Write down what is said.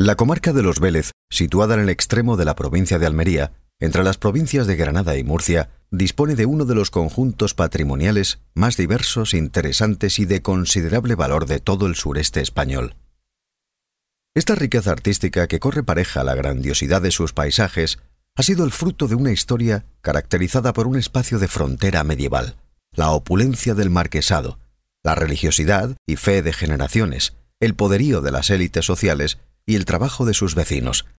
La comarca de Los Vélez, situada en el extremo de la provincia de Almería, entre las provincias de Granada y Murcia, dispone de uno de los conjuntos patrimoniales más diversos, interesantes y de considerable valor de todo el sureste español. Esta riqueza artística, que corre pareja a la grandiosidad de sus paisajes, ha sido el fruto de una historia caracterizada por un espacio de frontera medieval, la opulencia del marquesado, la religiosidad y fe de generaciones, el poderío de las élites sociales y el trabajo de sus vecinos,